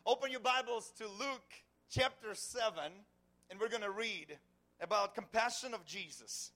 Open your Bibles to Luke chapter 7, and we're going to read about compassion of Jesus.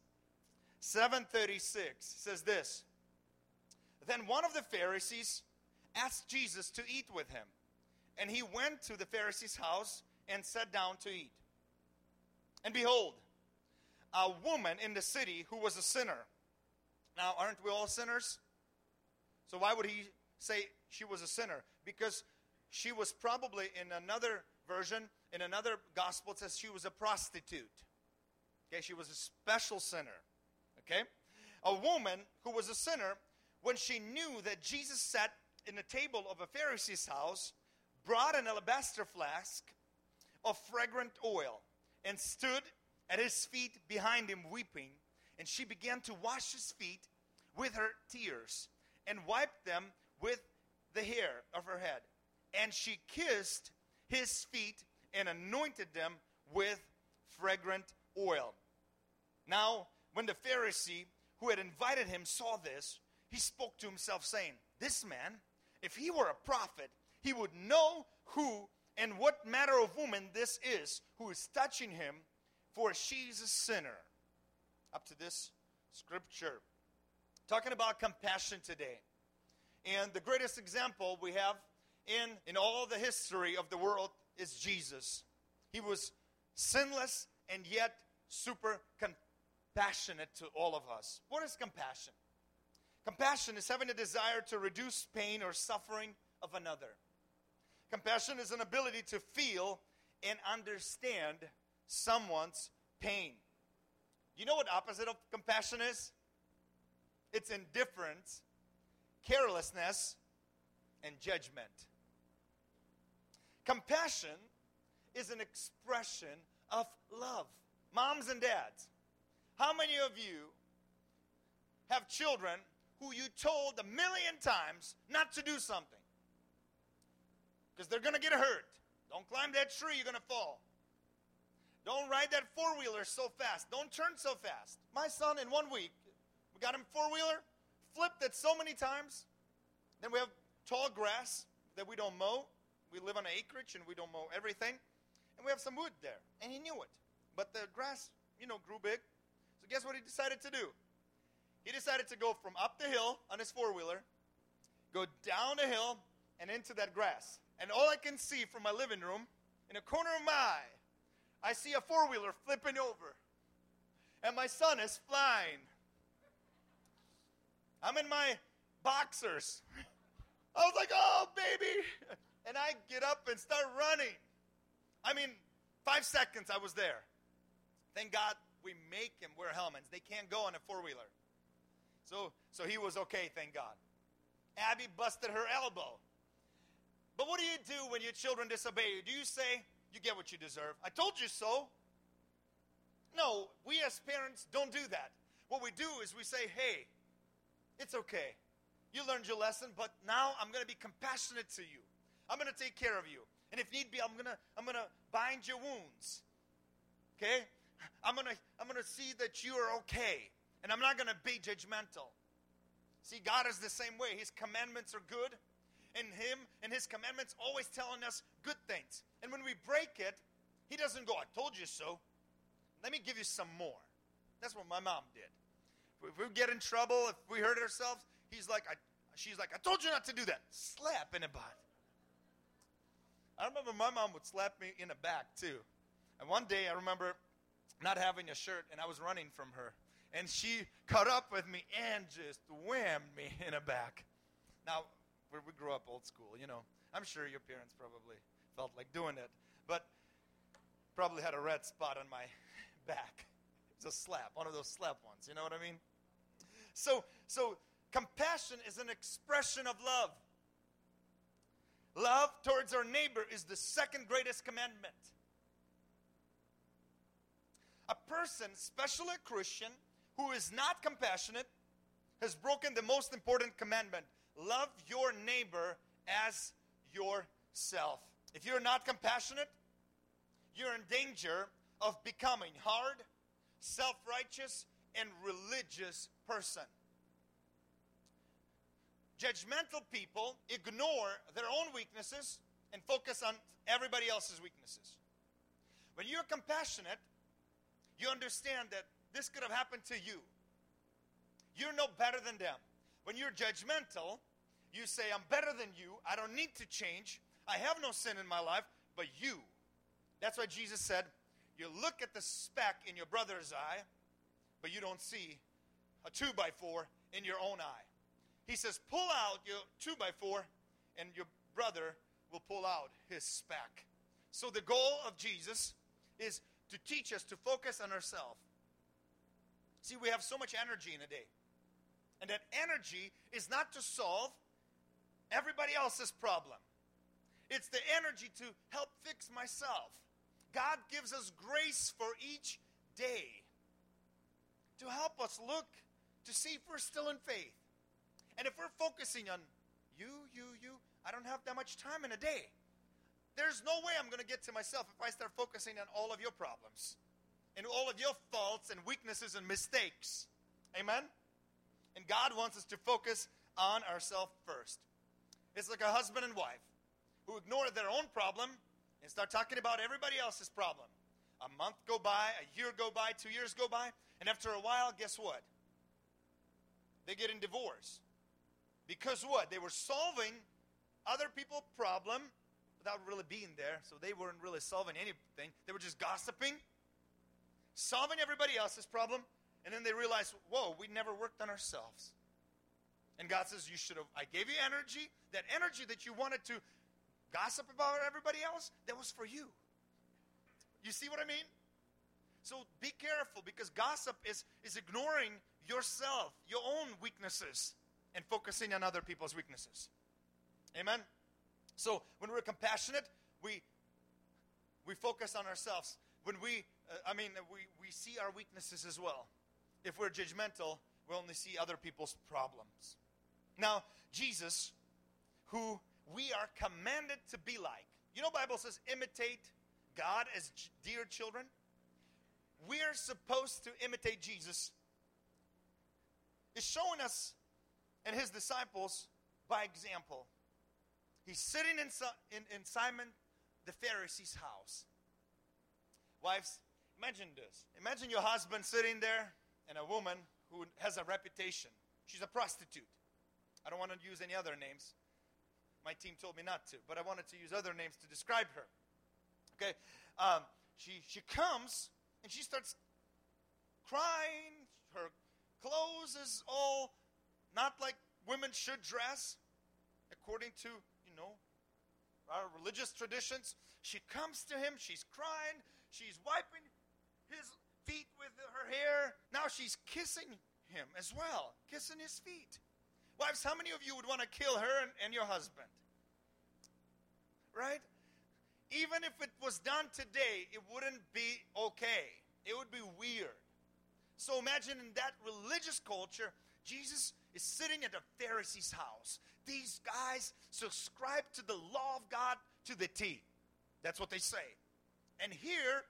7:36 says this. Then one of the Pharisees asked Jesus to eat with him. And he went to the Pharisee's house and sat down to eat. And behold, a woman in the city who was a sinner. Now, aren't we all sinners? So why would he say she was a sinner? Because she was probably, in another version, in another gospel, it says she was a prostitute. Okay, she was a special sinner. Okay? A woman who was a sinner, when she knew that Jesus sat in the table of a Pharisee's house, brought an alabaster flask of fragrant oil and stood at his feet behind him weeping. And she began to wash his feet with her tears and wiped them with the hair of her head. And she kissed his feet and anointed them with fragrant oil. Now, when the Pharisee who had invited him saw this, he spoke to himself, saying, "This man, if he were a prophet, he would know who and what manner of woman this is who is touching him, for she's a sinner." Up to this scripture. Talking about compassion today. And the greatest example we have in all the history of the world is Jesus. He was sinless and yet super compassionate to all of us. What is compassion? Compassion is having a desire to reduce pain or suffering of another. Compassion is an ability to feel and understand someone's pain. You know what opposite of compassion is? It's indifference, carelessness, and judgment. Compassion is an expression of love. Moms and dads, how many of you have children who you told 1,000,000 times not to do something? Because they're going to get hurt. Don't climb that tree, you're going to fall. Don't ride that four-wheeler so fast. Don't turn so fast. My son, in 1 week, we got him four-wheeler, flipped it so many times. Then we have tall grass that we don't mow. We live on an acreage and we don't mow everything. And we have some wood there. And he knew it. But the grass, grew big. So guess what he decided to do? He decided to go from up the hill on his four-wheeler, go down the hill, and into that grass. And all I can see from my living room, in a corner of my eye, I see a four-wheeler flipping over. And my son is flying. I'm in my boxers. I was like, "Oh, baby." And I get up and start running. 5 seconds I was there. Thank God we make him wear helmets. They can't go on a four-wheeler. So he was okay, thank God. Abby busted her elbow. But what do you do when your children disobey you? Do you say, "You get what you deserve. I told you so"? No, we as parents don't do that. What we do is we say, "Hey, it's okay. You learned your lesson, but now I'm going to be compassionate to you. I'm going to take care of you. And if need be, I'm going to bind your wounds. Okay? I'm going to see that you are okay. And I'm not going to be judgmental." See, God is the same way. His commandments are good. And His commandments always telling us good things. And when we break it, He doesn't go, "I told you so. Let me give you some more." That's what my mom did. If we get in trouble, if we hurt ourselves, she's like, "I told you not to do that." Slap in the butt. I remember my mom would slap me in the back too. And one day I remember not having a shirt and I was running from her. And she caught up with me and just whammed me in the back. Now, we grew up old school, I'm sure your parents probably felt like doing it. But probably had a red spot on my back. It's a slap, one of those slap ones, you know what I mean? So compassion is an expression of love. Love towards our neighbor is the second greatest commandment. A person, especially a Christian, who is not compassionate has broken the most important commandment. Love your neighbor as yourself. If you're not compassionate, you're in danger of becoming hard, self-righteous, and religious person. Judgmental people ignore their own weaknesses and focus on everybody else's weaknesses. When you're compassionate, you understand that this could have happened to you. You're no better than them. When you're judgmental, you say, I'm better than you. I don't need to change. I have no sin in my life, but you. That's why Jesus said, you look at the speck in your brother's eye, but you don't see a 2x4 in your own eye. He says, pull out your 2x4, and your brother will pull out his speck. So the goal of Jesus is to teach us to focus on ourselves. See, we have so much energy in a day. And that energy is not to solve everybody else's problem. It's the energy to help fix myself. God gives us grace for each day to help us look to see if we're still in faith. And if we're focusing on you, I don't have that much time in a day. There's no way I'm going to get to myself if I start focusing on all of your problems and all of your faults and weaknesses and mistakes. Amen? And God wants us to focus on ourselves first. It's like a husband and wife who ignore their own problem and start talking about everybody else's problem. A month go by, a year go by, 2 years go by, and after a while, guess what? They get in divorce. Because what? They were solving other people's problem without really being there, so they weren't really solving anything. They were just gossiping, solving everybody else's problem, and then they realized, whoa, we never worked on ourselves. And God says, I gave you energy. That energy that you wanted to gossip about everybody else, that was for you. You see what I mean? So be careful, because gossip is ignoring yourself, your own weaknesses, and focusing on other people's weaknesses. Amen? So when we're compassionate, we focus on ourselves. When we see our weaknesses as well. If we're judgmental, we only see other people's problems. Now, Jesus, who we are commanded to be like. You know, Bible says, imitate God as dear children. We are supposed to imitate Jesus. It's showing us and his disciples by example. He's sitting in Simon the Pharisee's house. Wives, imagine this. Imagine your husband sitting there and a woman who has a reputation. She's a prostitute. I don't want to use any other names. My team told me not to, but I wanted to use other names to describe her. Okay, she comes and she starts crying. Her clothes is all not like women should dress, according to, our religious traditions. She comes to him, she's crying, she's wiping his feet with her hair. Now she's kissing him as well, kissing his feet. Wives, how many of you would want to kill her and your husband? Right? Even if it was done today, it wouldn't be okay. It would be weird. So imagine in that religious culture, Jesus is sitting at a Pharisee's house. These guys subscribe to the law of God to the T. That's what they say. And here,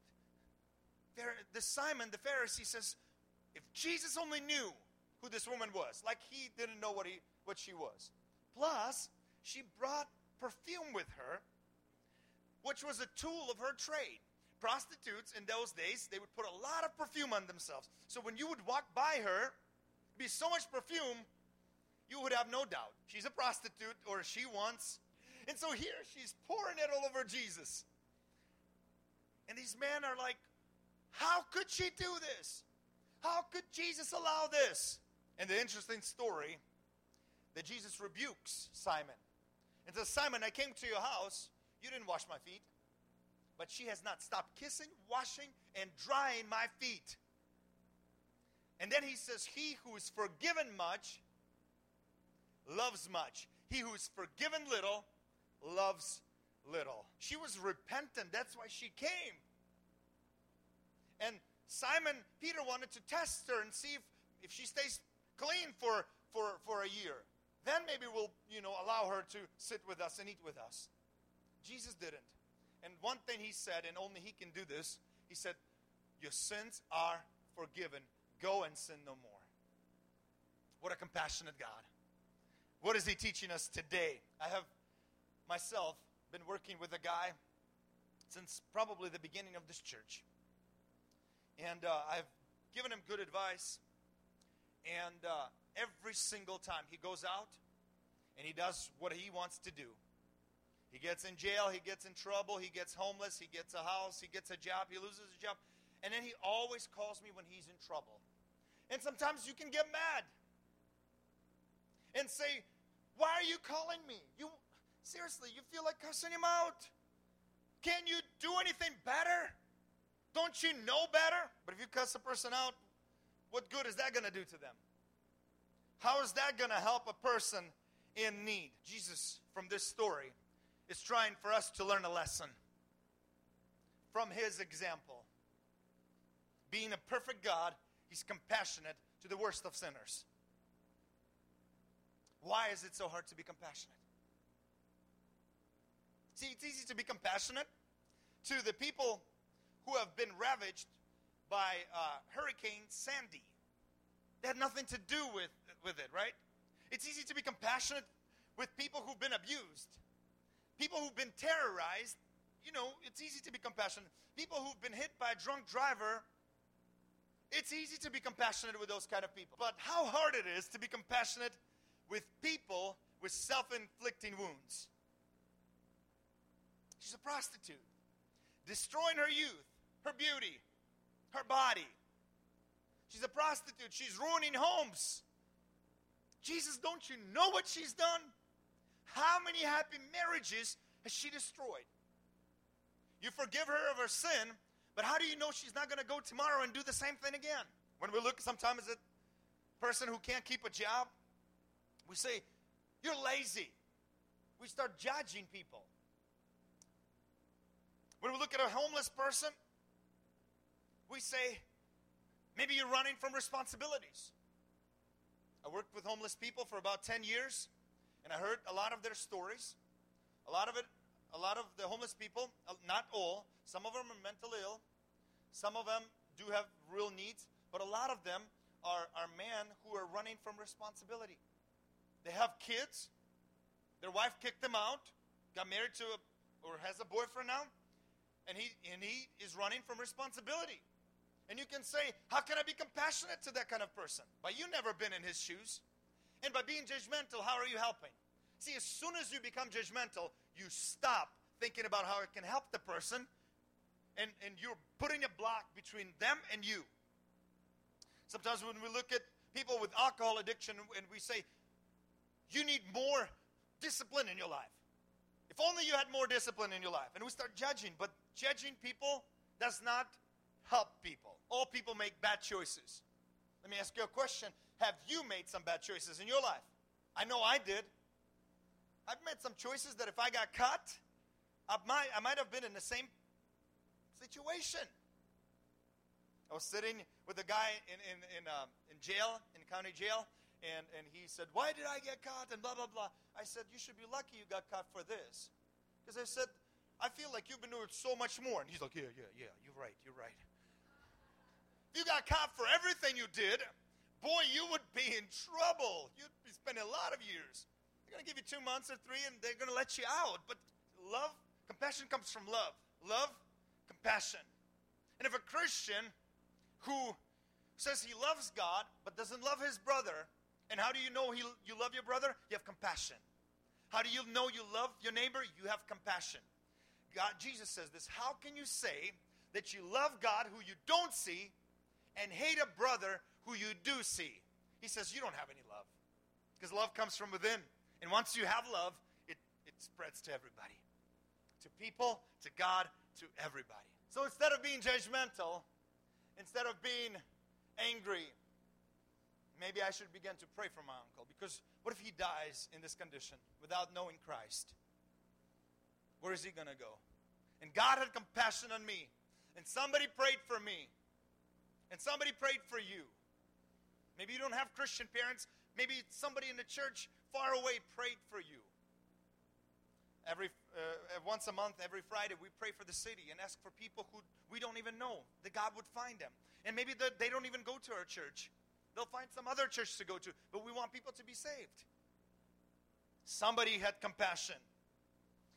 the Simon, the Pharisee, says, if Jesus only knew who this woman was, like he didn't know what she was. Plus, she brought perfume with her, which was a tool of her trade. Prostitutes in those days, they would put a lot of perfume on themselves. So when you would walk by her, be so much perfume, you would have no doubt. She's a prostitute, or she wants. And so here she's pouring it all over Jesus. And these men are like, how could she do this? How could Jesus allow this? And the interesting story, that Jesus rebukes Simon. And says, Simon, I came to your house. You didn't wash my feet. But she has not stopped kissing, washing, and drying my feet. And then he says, he who is forgiven much, loves much. He who is forgiven little, loves little. She was repentant. That's why she came. And Simon Peter wanted to test her and see if she stays clean for a year. Then maybe we'll, allow her to sit with us and eat with us. Jesus didn't. And one thing he said, and only he can do this, he said, your sins are forgiven. Go and sin no more. What a compassionate God. What is he teaching us today? I have myself been working with a guy since probably the beginning of this church. And I've given him good advice. And every single time he goes out and he does what he wants to do. He gets in jail, he gets in trouble, he gets homeless, he gets a house, he gets a job, he loses a job. And then he always calls me when he's in trouble. And sometimes you can get mad and say, why are you calling me? Seriously, you feel like cussing him out. Can you do anything better? Don't you know better? But if you cuss a person out, what good is that going to do to them? How is that going to help a person in need? Jesus, from this story, is trying for us to learn a lesson from his example. Being a perfect God, he's compassionate to the worst of sinners. Why is it so hard to be compassionate? See, it's easy to be compassionate to the people who have been ravaged by Hurricane Sandy. They had nothing to do with it, right? It's easy to be compassionate with people who've been abused. People who've been terrorized. It's easy to be compassionate. People who've been hit by a drunk driver. It's easy to be compassionate with those kind of people. But how hard it is to be compassionate with people with self-inflicting wounds. She's a prostitute, destroying her youth, her beauty, her body. She's a prostitute. She's ruining homes. Jesus, don't you know what she's done? How many happy marriages has she destroyed? You forgive her of her sin, but how do you know she's not going to go tomorrow and do the same thing again? When we look sometimes at a person who can't keep a job, we say, you're lazy. We start judging people. When we look at a homeless person, we say, maybe you're running from responsibilities. I worked with homeless people for about 10 years, and I heard a lot of their stories. A lot of the homeless people, not all, some of them are mentally ill. Some of them do have real needs, but a lot of them are men who are running from responsibility. They have kids. Their wife kicked them out, got married to or has a boyfriend now, and he is running from responsibility. And you can say, how can I be compassionate to that kind of person? But you've never been in his shoes. And by being judgmental, how are you helping? See, as soon as you become judgmental, you stop thinking about how it can help the person, and you're putting a block between them and you. Sometimes when we look at people with alcohol addiction and we say, you need more discipline in your life. If only you had more discipline in your life. And we start judging, but judging people does not help people. All people make bad choices. Let me ask you a question. Have you made some bad choices in your life? I know I did. I've made some choices that if I got caught, I might have been in the same situation. I was sitting with a guy in jail, in county jail, and he said, why did I get caught? And blah, blah, blah. I said, you should be lucky you got caught for this. Because I said, I feel like you've been doing so much more. And he's like, yeah, you're right. If you got caught for everything you did, boy, you would be in trouble. You'd be spending a lot of years. They're going to give you 2 months or 3, and they're going to let you out. But love, compassion comes from love. Love, compassion. And if a Christian who says he loves God but doesn't love his brother, and how do you know you love your brother? You have compassion. How do you know you love your neighbor? You have compassion. Jesus says this, how can you say that you love God who you don't see and hate a brother who you do see? He says you don't have any love, because love comes from within. And once you have love, it spreads to everybody. To people, to God, to everybody. So instead of being judgmental, instead of being angry, maybe I should begin to pray for my uncle. Because what if he dies in this condition without knowing Christ? Where is he going to go? And God had compassion on me. And somebody prayed for me. And somebody prayed for you. Maybe you don't have Christian parents. Maybe somebody in the church far away prayed for you. Once a month, every Friday, we pray for the city and ask for people who we don't even know, that God would find them. And maybe they don't even go to our church. They'll find some other church to go to, but we want people to be saved. Somebody had compassion.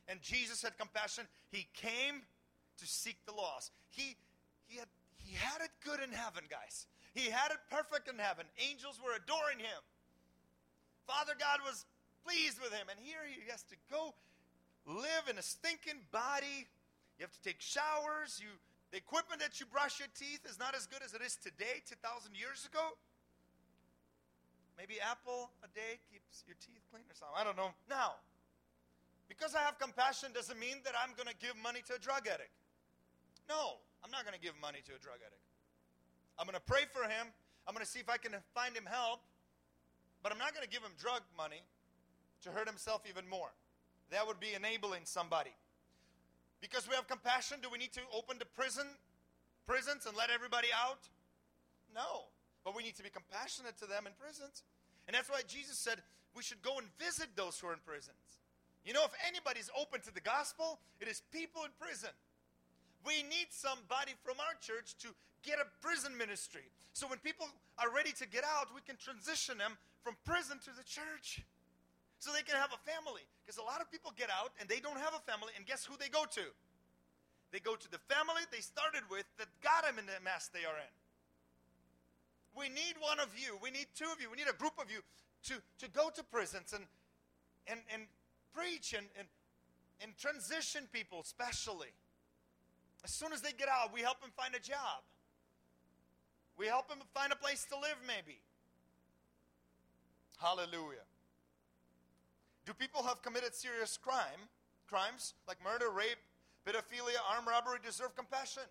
And Jesus had compassion. He came to seek the lost. He had it good in heaven, guys. He had it perfect in heaven. Angels were adoring him. Father God was pleased with him. And here he has to go live in a stinking body. You have to take showers. The equipment that you brush your teeth is not as good as it is today, 2,000 years ago. Maybe apple a day keeps your teeth clean or something. I don't know. Now, because I have compassion doesn't mean that I'm going to give money to a drug addict. No, I'm not going to give money to a drug addict. I'm going to pray for him. I'm going to see if I can find him help. But I'm not going to give him drug money to hurt himself even more. That would be enabling somebody. Because we have compassion, do we need to open the prisons and let everybody out? No. But we need to be compassionate to them in prisons. And that's why Jesus said we should go and visit those who are in prisons. You know, if anybody's open to the gospel, it is people in prison. We need somebody from our church to get a prison ministry. So when people are ready to get out, we can transition them from prison to the church. So they can have a family. Because a lot of people get out and they don't have a family. And guess who they go to? They go to the family they started with that got them in the mess they are in. We need one of you. We need two of you. We need a group of you to go to prisons and preach and transition people, especially. As soon as they get out, we help them find a job. We help them find a place to live, maybe. Hallelujah. Do people have committed serious crimes like murder, rape, pedophilia, armed robbery deserve compassion?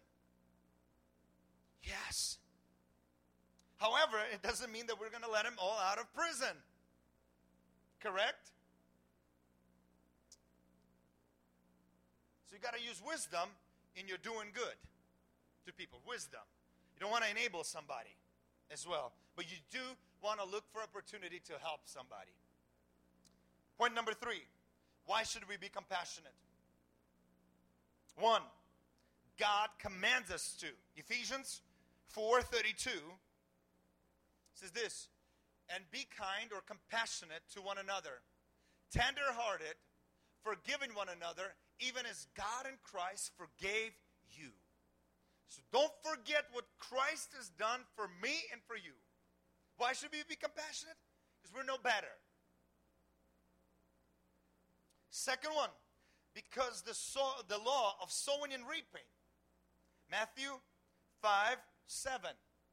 Yes. However, it doesn't mean that we're going to let them all out of prison. Correct? So you got to use wisdom in your doing good to people. Wisdom. You don't want to enable somebody as well. But you do want to look for opportunity to help somebody. Point number 3. Why should we be compassionate? 1. God commands us to. Ephesians 4:32 says this, and be kind or compassionate to one another, tender-hearted, forgiving one another, even as God in Christ forgave you. So don't forget what Christ has done for me and for you. Why should we be compassionate? Because we're no better. Second one, because the law of sowing and reaping. Matthew 5:7.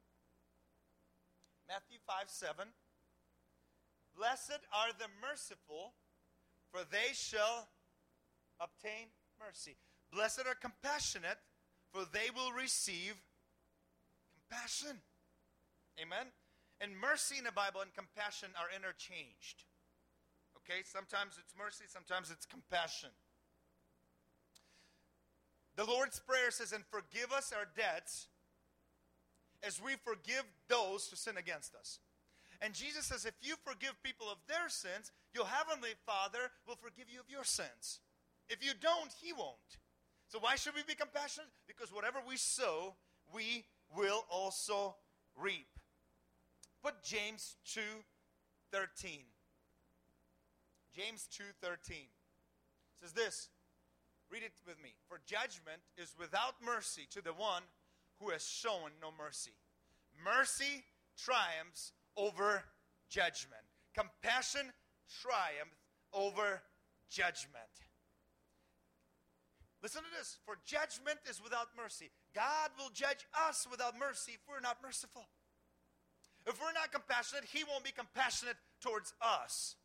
Matthew 5:7. Blessed are the merciful, for they shall obtain mercy. Blessed are compassionate, for they will receive compassion. Amen? And mercy in the Bible and compassion are interchanged. Okay? Sometimes it's mercy, sometimes it's compassion. The Lord's Prayer says, and forgive us our debts as we forgive those who sin against us. And Jesus says, if you forgive people of their sins, your heavenly Father will forgive you of your sins. If you don't, He won't. So why should we be compassionate? Because whatever we sow, we will also reap. Put James 2:13. James 2:13 says this. Read it with me. For judgment is without mercy to the one who has shown no mercy. Mercy triumphs over judgment. Compassion triumphs over judgment. Listen to this. For judgment is without mercy. God will judge us without mercy if we're not merciful. If we're not compassionate, He won't be compassionate towards us.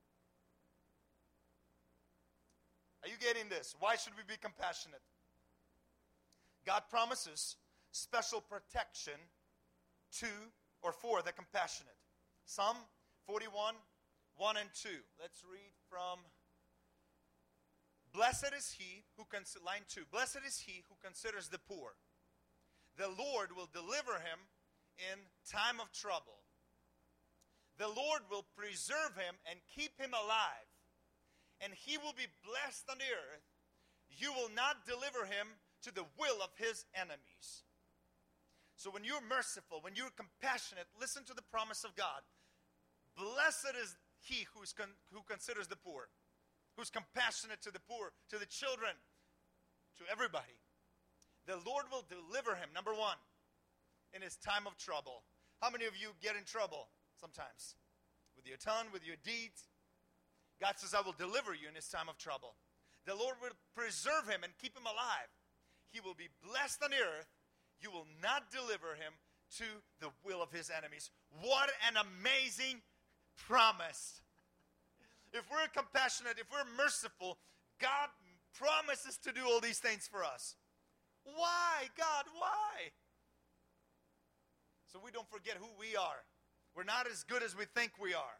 Are you getting this? Why should we be compassionate? God promises special protection to or for the compassionate. Psalm 41, 1 and 2. Let's read from Blessed is he who line 2. Blessed is he who considers the poor. The Lord will deliver him in time of trouble. The Lord will preserve him and keep him alive, and he will be blessed on the earth. You will not deliver him to the will of his enemies. So when you're merciful, when you're compassionate, listen to the promise of God. Blessed is he who considers the poor. who's compassionate to the poor, to the children, to everybody. The Lord will deliver him, number one, in his time of trouble. How many of you get in trouble sometimes? With your tongue, with your deeds? God says, I will deliver you in his time of trouble. The Lord will preserve him and keep him alive. He will be blessed on the earth. You will not deliver him to the will of his enemies. What an amazing promise. If we're compassionate, if we're merciful, God promises to do all these things for us. Why, God, why? So we don't forget who we are. We're not as good as we think we are.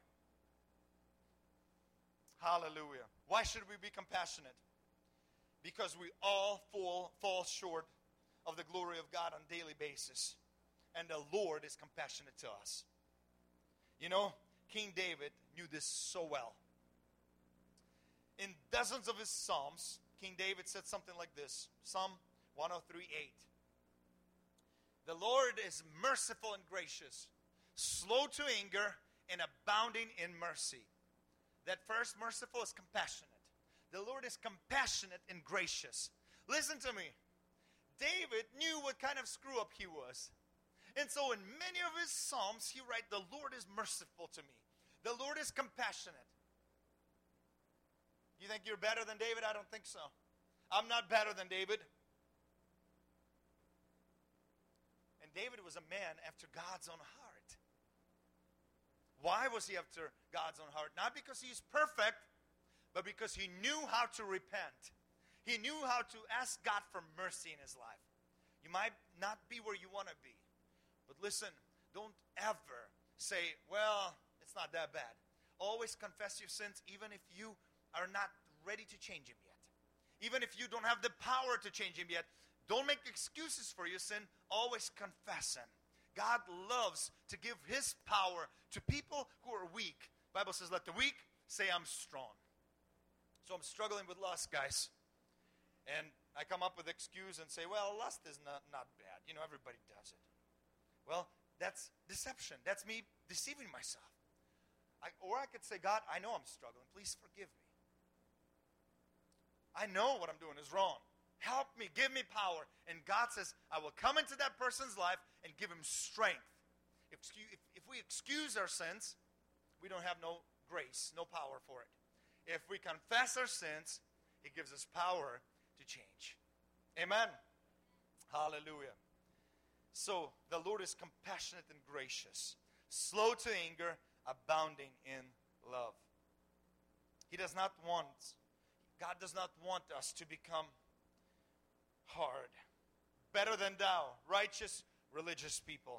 Hallelujah. Why should we be compassionate? Because we all fall short of the glory of God on a daily basis. And the Lord is compassionate to us. You know, King David knew this so well. In dozens of his Psalms, King David said something like this. Psalm 103:8. The Lord is merciful and gracious, slow to anger, and abounding in mercy. That first merciful is compassionate. The Lord is compassionate and gracious. Listen to me. David knew what kind of screw up he was. And so in many of his Psalms, he writes, the Lord is merciful to me. The Lord is compassionate. You think you're better than David? I don't think so. I'm not better than David. And David was a man after God's own heart. Why was he after God's own heart? Not because he's perfect, but because he knew how to repent. He knew how to ask God for mercy in his life. You might not be where you want to be. But listen, don't ever say, well, it's not that bad. Always confess your sins even if you are not ready to change him yet. Even if you don't have the power to change him yet. Don't make excuses for your sin. Always confess him. God loves to give his power to people who are weak. The Bible says, let the weak say I'm strong. So I'm struggling with lust, guys. And I come up with an excuse and say, well, lust is not bad. You know, everybody does it. Well, that's deception. That's me deceiving myself. Or I could say, God, I know I'm struggling. Please forgive me. I know what I'm doing is wrong. Help me. Give me power. And God says, I will come into that person's life and give him strength. If we excuse our sins, we don't have no grace, no power for it. If we confess our sins, it gives us power to change. Amen. Hallelujah. So, the Lord is compassionate and gracious, slow to anger, abounding in love. God does not want us to become hard, better than thou, righteous, religious people.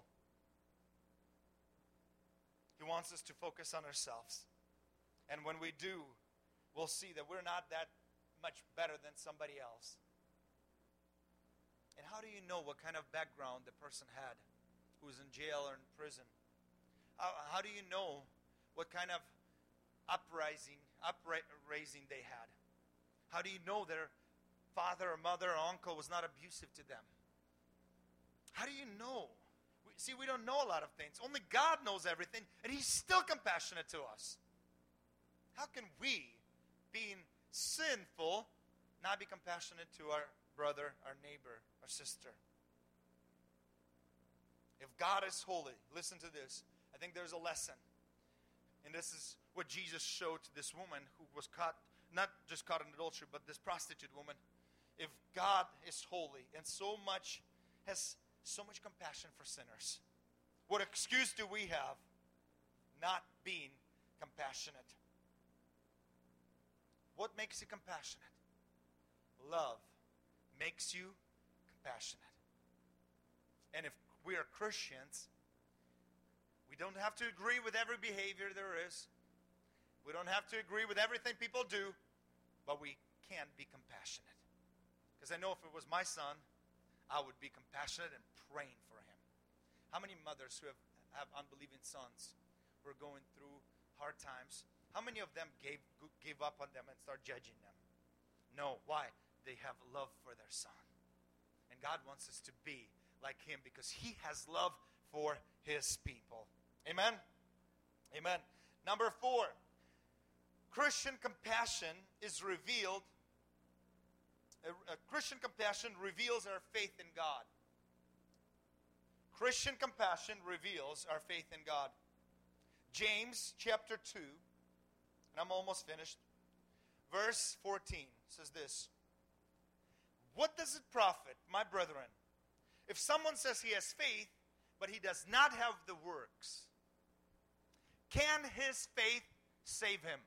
He wants us to focus on ourselves. And when we do, we'll see that we're not that much better than somebody else. And how do you know what kind of background the person had who was in jail or in prison? How do you know what kind of upraising they had? How do you know their father or mother or uncle was not abusive to them? How do you know? We don't know a lot of things. Only God knows everything, and he's still compassionate to us. How can we, being sinful, not be compassionate to our brother, our neighbor, our sister? If God is holy, listen to this. I think there's a lesson. And this is what Jesus showed to this woman who was caught, not just caught in adultery, but this prostitute woman. If God is holy and has so much compassion for sinners, what excuse do we have not being compassionate? What makes you compassionate? Love makes you compassionate. And if we are Christians, we don't have to agree with every behavior there is. We don't have to agree with everything people do, but we can be compassionate. Because I know if it was my son, I would be compassionate and praying for him. How many mothers who have unbelieving sons who are going through hard times, how many of them gave up on them and start judging them? No. Why? They have love for their son. And God wants us to be like him because he has love for his people. Amen? Amen. Number 4, Christian compassion is revealed. Christian compassion reveals our faith in God. Christian compassion reveals our faith in God. James chapter 2, and I'm almost finished, verse 14 says this. What does it profit, my brethren, if someone says he has faith, but he does not have the works? Can his faith save him?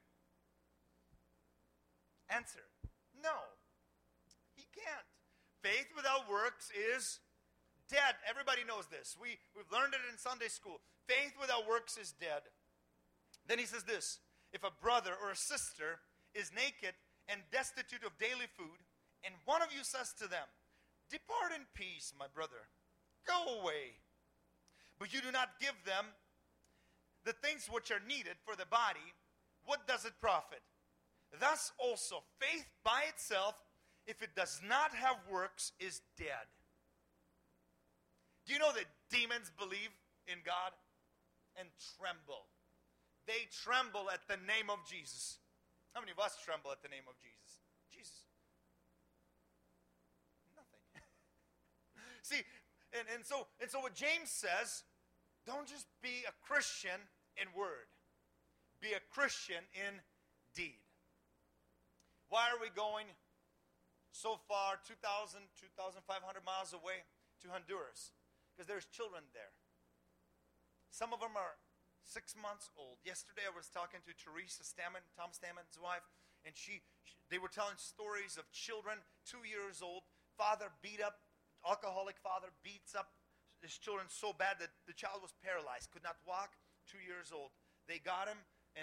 Answer, no. He can't. Faith without works is dead. Everybody knows this. We've learned it in Sunday school. Faith without works is dead. Then he says this. If a brother or a sister is naked and destitute of daily food, and one of you says to them, depart in peace, my brother. Go away. But you do not give them the things which are needed for the body, what does it profit? Thus also, faith by itself, if it does not have works, is dead. Do you know that demons believe in God and tremble? They tremble at the name of Jesus. How many of us tremble at the name of Jesus? Jesus. Nothing. See, and so what James says, don't just be a Christian in word. Be a Christian in deed. Why are we going so far, 2,500 miles away to Honduras? Because there's children there. Some of them are 6 months old. Yesterday I was talking to Teresa Stammen, Tom Stammen's wife, and they were telling stories of children, 2 years old. Father beat up, alcoholic father beats up his children so bad that the child was paralyzed, could not walk, 2 years old. They got him and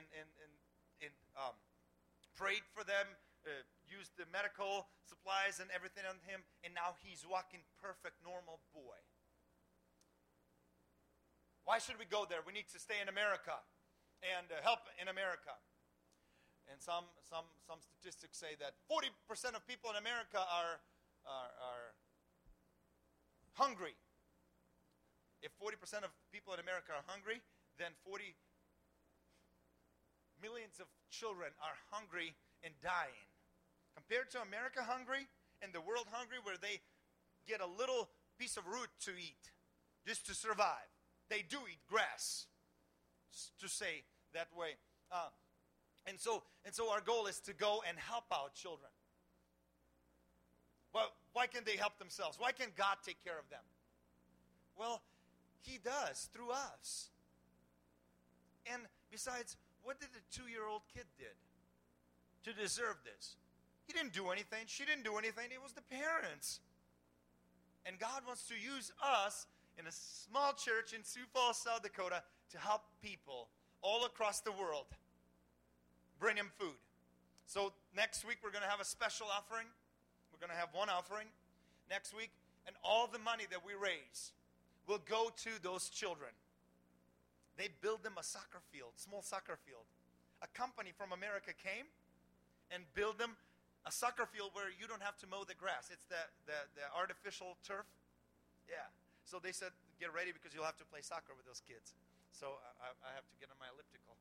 prayed for them, used the medical supplies and everything on him, and now he's walking perfect, normal boy. Why should we go there? We need to stay in America and help in America. And some statistics say that 40% of people in America are hungry. If 40% of people in America are hungry, then 40 millions of children are hungry and dying. Compared to America hungry and the world hungry, where they get a little piece of root to eat just to survive. They do eat grass, to say that way. And so our goal is to go and help out children. Well, why can't they help themselves? Why can't God take care of them? Well, He does through us. And besides, what did the 2-year-old kid did to deserve this? He didn't do anything. She didn't do anything. It was the parents. And God wants to use us in a small church in Sioux Falls, South Dakota, to help people all across the world. Bring them food. So next week we're going to have a special offering. We're going to have one offering next week. And all the money that we raise will go to those children. They build them a soccer field, small soccer field. A company from America came and built them a soccer field where you don't have to mow the grass. It's the artificial turf. Yeah. So they said, get ready because you'll have to play soccer with those kids. So I have to get on my elliptical.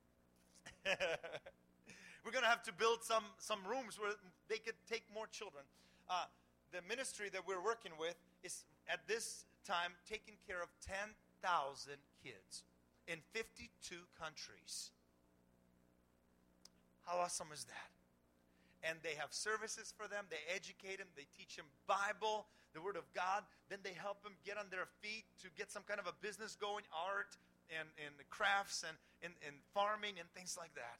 We're going to have to build some rooms where they could take more children. The ministry that we're working with is at this time taking care of 10,000 kids in 52 countries. How awesome is that? And they have services for them. They educate them. They teach them Bible, the Word of God. Then they help them get on their feet to get some kind of a business going, art and crafts and farming and things like that.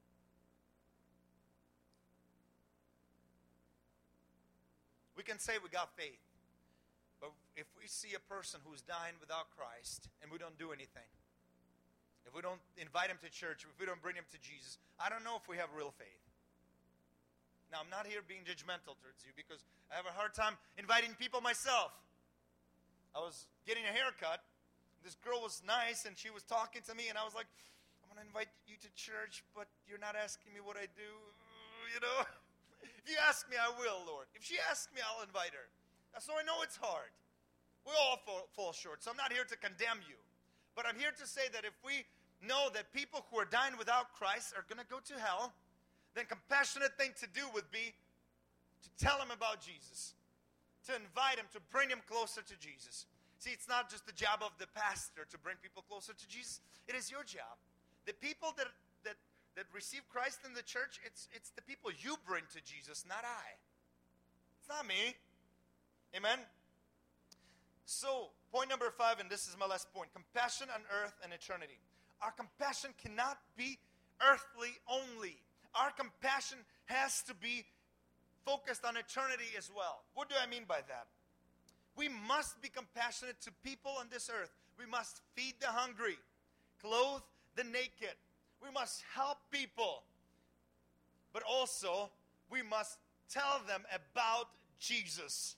We can say we got faith. But if we see a person who's dying without Christ and we don't do anything, if we don't invite him to church, if we don't bring him to Jesus, I don't know if we have real faith. Now, I'm not here being judgmental towards you because I have a hard time inviting people myself. I was getting a haircut. This girl was nice, and she was talking to me, and I was like, I want to invite you to church, but you're not asking me what I do. You know? If you ask me, I will, Lord. If she asks me, I'll invite her. So I know it's hard. We all fall short, so I'm not here to condemn you. But I'm here to say that if we know that people who are dying without Christ are going to go to hell, then compassionate thing to do would be to tell them about Jesus, to invite them, to bring them closer to Jesus. See, it's not just the job of the pastor to bring people closer to Jesus. It is your job. The people that receive Christ in the church, it's the people you bring to Jesus, not I. It's not me. Amen? So, point number 5, and this is my last point. Compassion on earth and eternity. Our compassion cannot be earthly only. Our compassion has to be focused on eternity as well. What do I mean by that? We must be compassionate to people on this earth. We must feed the hungry, clothe the naked. We must help people. But also, we must tell them about Jesus.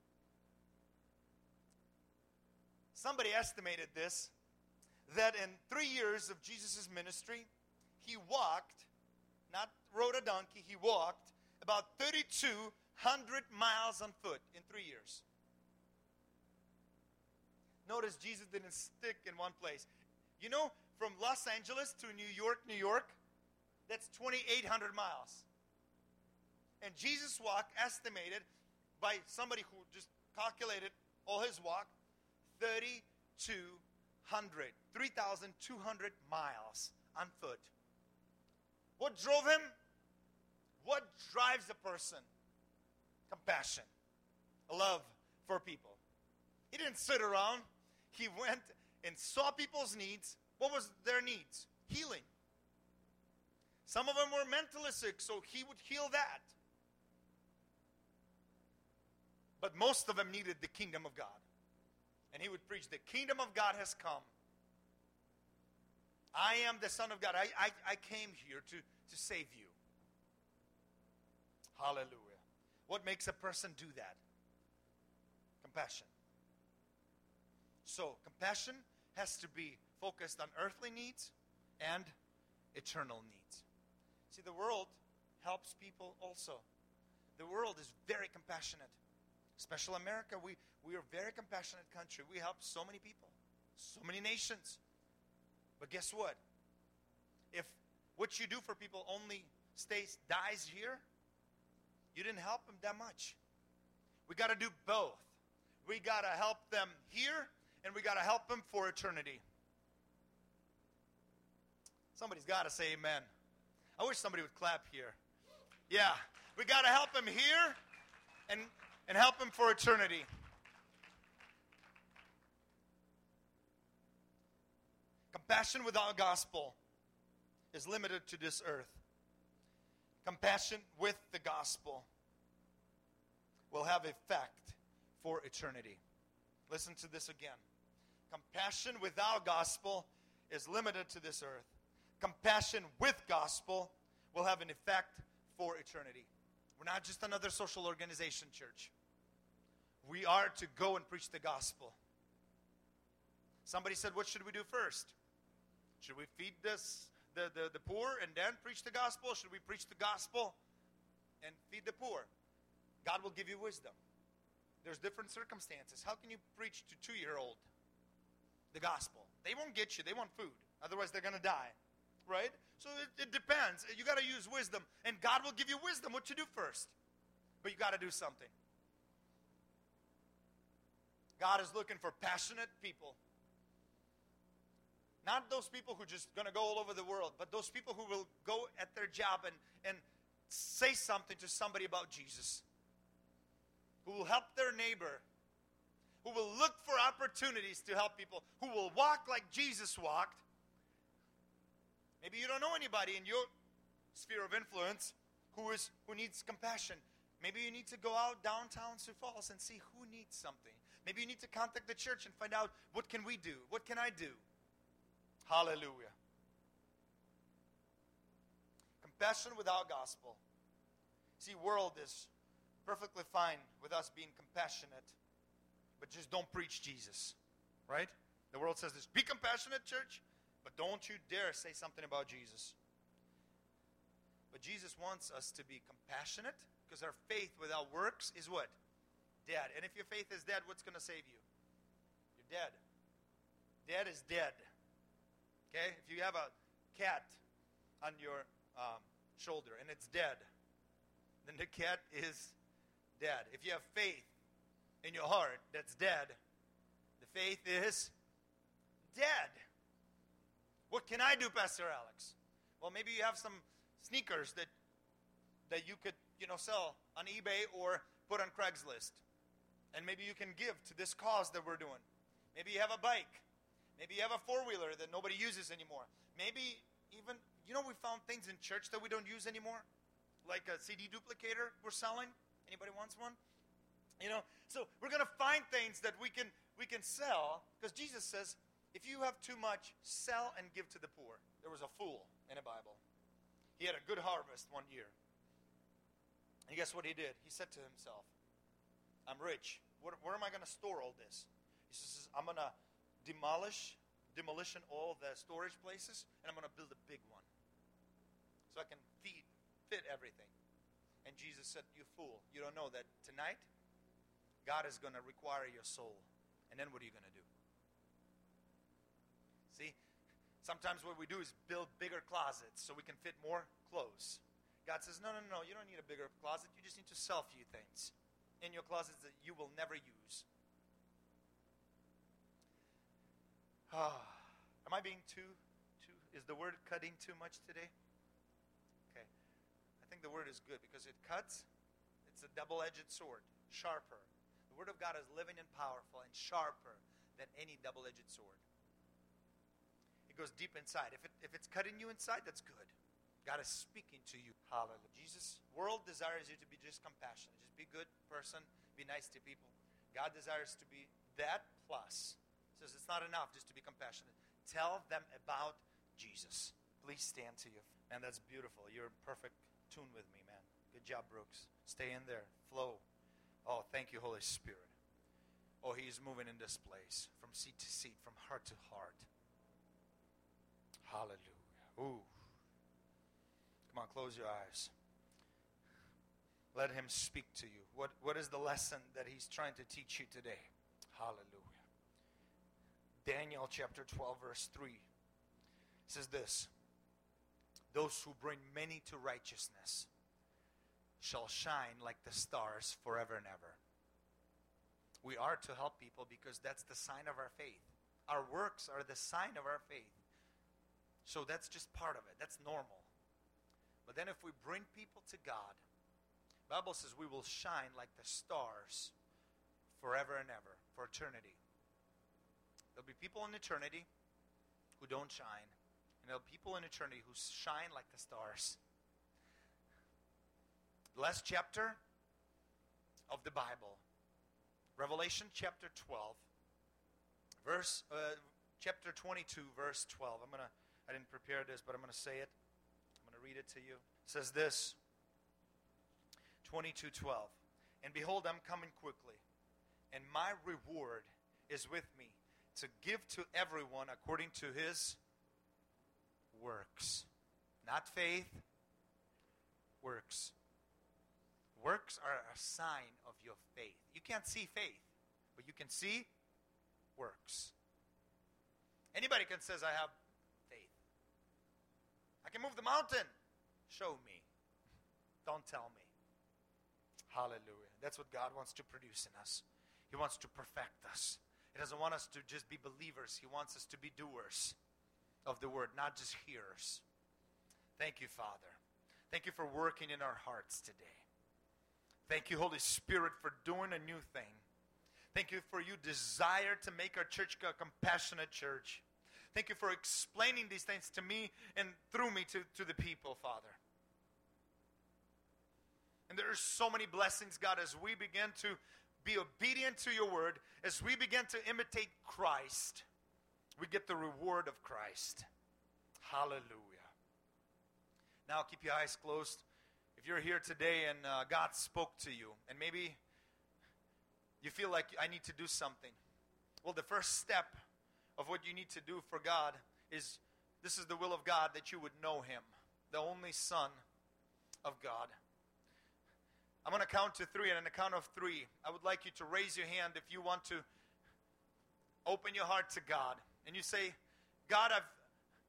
Somebody estimated this, that in 3 years of Jesus' ministry, he walked, not rode a donkey, he walked about 3,200 miles on foot in 3 years. Notice Jesus didn't stick in one place. You know, from Los Angeles to New York, that's 2,800 miles. And Jesus walked, estimated by somebody who just calculated all his walk, 3,200 miles on foot. What drove him? What drives a person? Compassion, a love for people. He didn't sit around. He went and saw people's needs. What was their needs? Healing. Some of them were mentally sick, so he would heal that. But most of them needed the kingdom of God. And he would preach, the kingdom of God has come. I am the Son of God. I came here to save you. Hallelujah. What makes a person do that? Compassion. So, compassion has to be focused on earthly needs and eternal needs. See, the world helps people also. The world is very compassionate. Especially America, we are a very compassionate country. We help so many people, so many nations. But guess what? If what you do for people only dies here, you didn't help them that much. We got to do both. We got to help them here, and we got to help them for eternity. Somebody's got to say amen. I wish somebody would clap here. Yeah, we got to help them here and help them for eternity. Compassion without gospel is limited to this earth. Compassion with the gospel will have effect for eternity. Listen to this again. Compassion without gospel is limited to this earth. Compassion with gospel will have an effect for eternity. We're not just another social organization, church. We are to go and preach the gospel. Somebody said, what should we do first? Should we feed the poor and then preach the gospel? Should we preach the gospel and feed the poor? God will give you wisdom. There's different circumstances. How can you preach to 2-year-old the gospel? They won't get you. They want food. Otherwise, they're going to die. Right? So it depends. You got to use wisdom. And God will give you wisdom what to do first. But you got to do something. God is looking for passionate people. Not those people who are just going to go all over the world, but those people who will go at their job and say something to somebody about Jesus. Who will help their neighbor. Who will look for opportunities to help people. Who will walk like Jesus walked. Maybe you don't know anybody in your sphere of influence who needs compassion. Maybe you need to go out downtown Sioux Falls and see who needs something. Maybe you need to contact the church and find out, what can we do? What can I do? Hallelujah. Compassion without gospel. See, world is perfectly fine with us being compassionate, but just don't preach Jesus. Right? The world says this, be compassionate, church, but don't you dare say something about Jesus. But Jesus wants us to be compassionate, because our faith without works is what? Dead. And if your faith is dead, what's going to save you? You're dead. Dead is dead. Okay? If you have a cat on your shoulder and it's dead, then the cat is dead. If you have faith in your heart that's dead, the faith is dead. What can I do, Pastor Alex? Well, maybe you have some sneakers that you could, sell on eBay or put on Craigslist. And maybe you can give to this cause that we're doing. Maybe you have a bike. Maybe you have a four-wheeler that nobody uses anymore. Maybe even, we found things in church that we don't use anymore. Like a CD duplicator we're selling. Anybody wants one? So we're going to find things that we can sell, because Jesus says, if you have too much, sell and give to the poor. There was a fool in the Bible. He had a good harvest one year. And guess what he did? He said to himself, I'm rich. Where am I going to store all this? He says, I'm going to demolition all the storage places, and I'm going to build a big one so I can fit everything. And Jesus said, you fool, you don't know that tonight God is going to require your soul. And then what are you going to do? See, sometimes what we do is build bigger closets so we can fit more clothes. God says, no, you don't need a bigger closet. You just need to sell a few things in your closets that you will never use. Am I being too, is the word cutting too much today? Okay. I think the word is good because it cuts. It's a double-edged sword, sharper. The word of God is living and powerful and sharper than any double-edged sword. It goes deep inside. If it's cutting you inside, that's good. God is speaking to you. Hallelujah. Jesus' world desires you to be just compassionate. Just be a good person. Be nice to people. God desires to be that plus. Says it's not enough just to be compassionate. Tell them about Jesus. Please stand to you. Man, that's beautiful. You're in perfect tune with me, man. Good job, Brooks. Stay in there. Flow. Oh, thank you, Holy Spirit. Oh, He's moving in this place from seat to seat, from heart to heart. Hallelujah. Ooh. Come on, close your eyes. Let Him speak to you. What is the lesson that He's trying to teach you today? Hallelujah. Daniel chapter 12, verse 3 says this: those who bring many to righteousness shall shine like the stars forever and ever. We are to help people because that's the sign of our faith. Our works are the sign of our faith. So that's just part of it. That's normal. But then if we bring people to God, the Bible says we will shine like the stars forever and ever, for eternity. There'll be people in eternity who don't shine. And there'll be people in eternity who shine like the stars. The last chapter of the Bible, Revelation chapter 12, chapter 22, verse 12. I didn't prepare this, but I'm going to say it. I'm going to read it to you. It says this, 22:12. And behold, I'm coming quickly, and my reward is with me to give to everyone according to his works. Not faith, works. Works are a sign of your faith. You can't see faith, but you can see works. Anybody can say, I have faith. I can move the mountain. Show me. Don't tell me. Hallelujah. That's what God wants to produce in us. He wants to perfect us. He doesn't want us to just be believers. He wants us to be doers of the word, not just hearers. Thank you, Father. Thank you for working in our hearts today. Thank you, Holy Spirit, for doing a new thing. Thank you for your desire to make our church a compassionate church. Thank you for explaining these things to me and through me to the people, Father. And there are so many blessings, God, as we begin to be obedient to your word, as we begin to imitate Christ, we get the reward of Christ. Hallelujah. Now keep your eyes closed. If you're here today and God spoke to you, and maybe you feel like I need to do something. Well, the first step of what you need to do for God is, this is the will of God, that you would know Him, the only Son of God. I'm going to count to 3, and on the count of 3, I would like you to raise your hand if you want to open your heart to God. And you say, God,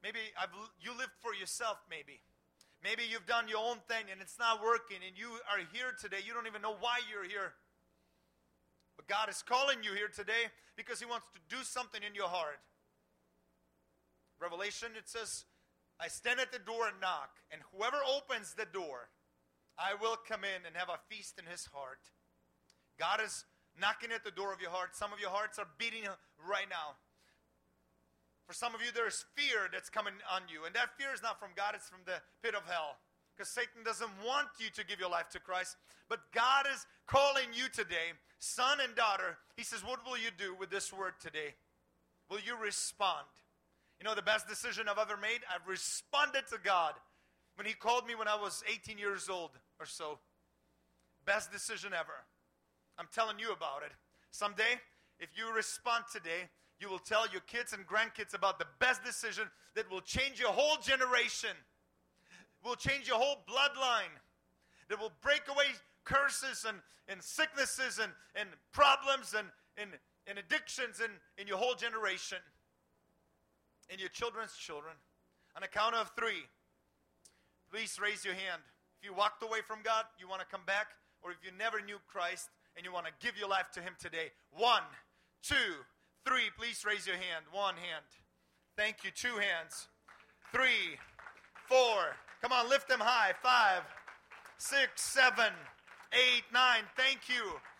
Maybe you lived for yourself, maybe. Maybe you've done your own thing and it's not working and you are here today. You don't even know why you're here. But God is calling you here today because He wants to do something in your heart. Revelation, it says, I stand at the door and knock, and whoever opens the door, I will come in and have a feast in his heart. God is knocking at the door of your heart. Some of your hearts are beating right now. For some of you, there's fear that's coming on you. And that fear is not from God, it's from the pit of hell. Because Satan doesn't want you to give your life to Christ. But God is calling you today, son and daughter. He says, what will you do with this word today? Will you respond? You know, the best decision I've ever made, I've responded to God when He called me when I was 18 years old or so. Best decision ever. I'm telling you about it. Someday, if you respond today, you will tell your kids and grandkids about the best decision that will change your whole generation, will change your whole bloodline, that will break away curses and sicknesses and problems and addictions in your whole generation, and your children's children. On a count of 3, please raise your hand. If you walked away from God, you want to come back, or if you never knew Christ and you want to give your life to Him today. 1, 2, 3, please raise your hand. 1 hand. Thank you. 2 hands. 3, 4. Come on, lift them high. 5, 6, 7, 8, 9. Thank you.